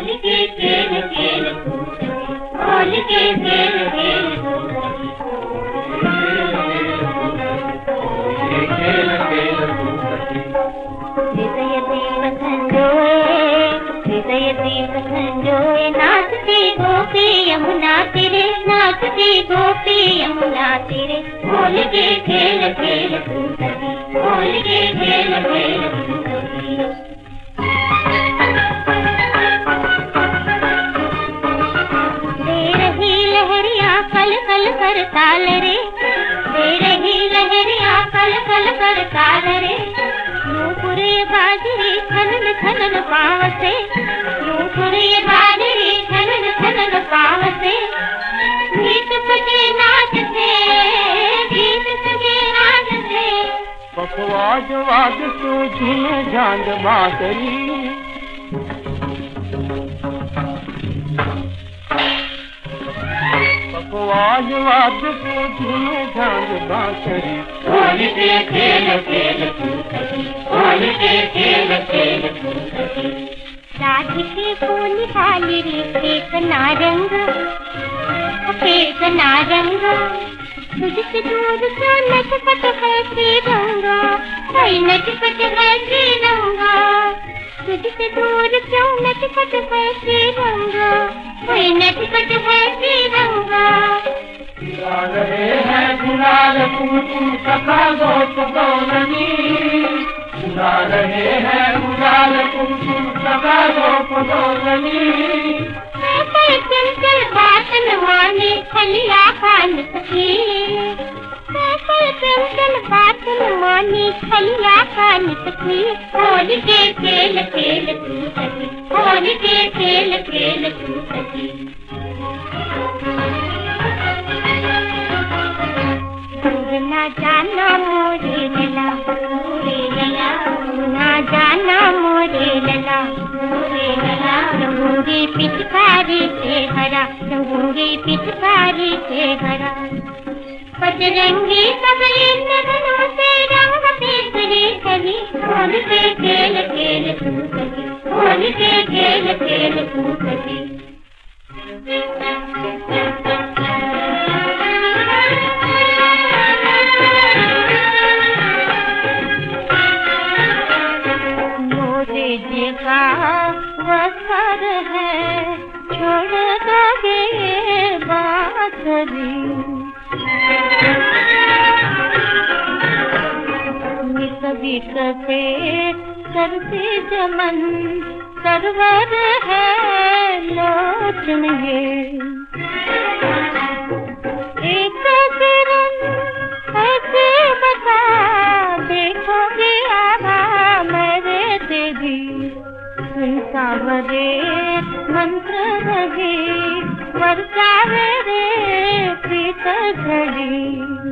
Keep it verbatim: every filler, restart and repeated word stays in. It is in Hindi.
होली के खेल खेल तू सखी, होली के खेल खेल तू सखी, खेल खेल तू सखी। हृदय दीप संजोए, हृदय दीप संजोए, नाचती गोपी यमुना तीरे, नाचती गोपी यमुना तीरे। होली के खेल खेल तू सखी, होली के खेल खेल तू सखी। दे रही लहरिया कल कल कर ताल रे, दे रही लहरिया कल कल कर ताल रे। नूपुरे बाजरी खनन खनन पाँव से, नूपुरे बाजरी खनन खनन पाँव से। गीत सजे नाच से, गीत सजे नाच से। पखवाज वाद तो झूमे झांझ बांसुरी, पखवाज वाद तो झूमे झांझ बांसुरी। होली के खेल खेल तू सखी, होली के खेल खेल तू सखी। राधिके को निहाली रे एक नारंग, एक नारंग। तुझसे दूर क्यों नटपट है श्रीरंगा, कोई नटपट है श्रीरंगा। तुझसे दूर क्यों नटपट है श्रीरंगा, कोई नटपट है श्रीरंगा। उड़ा रहे हैं गुलाल कुमकुम सखा गोप गौरनी, उड़ा रहे हैं गुलाल कुमकुम सखा गोप गौरनी। चंचल बात न माने खलिया खान सखी, चंचल बात न माने खलिया खान सखी। होली के खेल खेल तू सखी, होली के खेल खेल तू सखी। ना जाना मोरे लला, मोरे लला, ना जाना मोरे लला, मोरे लला। रंगूंगी पिचकारी से भरा, रंगूंगी पिचकारी से भरा। बजरंगी सबले नगरों से रंग बिखरे कली। होली के खेल खेल तू सखी, होली के खेल खेल तू सखी। का वसर है छोड़ दोगे बांसुरी। नित बिट पे करते चमन सरवर है लोचन ये। एक किरण ऐसे बता देखोगे आहा मेरे तेरी। सुनता बरे मंत्र लगे वर्षा रे प्रीत घड़ी।